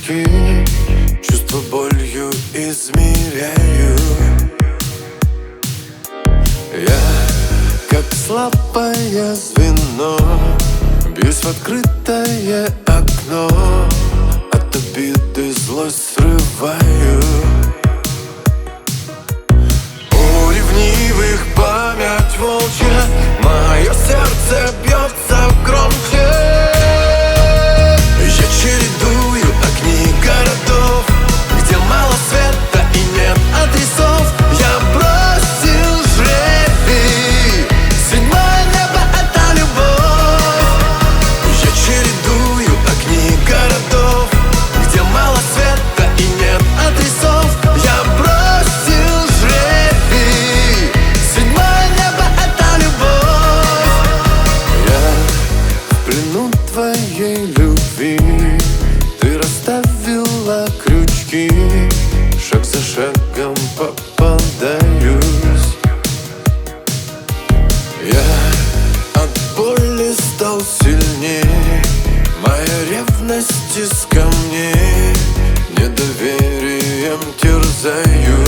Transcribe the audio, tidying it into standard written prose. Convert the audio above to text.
крючки, чувства болью измеряю. Я, как слабое звено, бьюсь в открытое окно, от обиды злость срываю. У ревнивых память волчья, мое сердце бьется громче. Я чередую огни городов, где мало света и нет адресов. Я бросил жребий, седьмое небо — это любовь. Я чередую огни городов, где мало света и нет адресов. Я бросил жребий, седьмое небо — это любовь. Я в плену твоей любви, ты расставила крючки, шаг за шагом попадаюсь. Я от боли стал сильнее, моя ревность из камней, недоверием терзаюсь.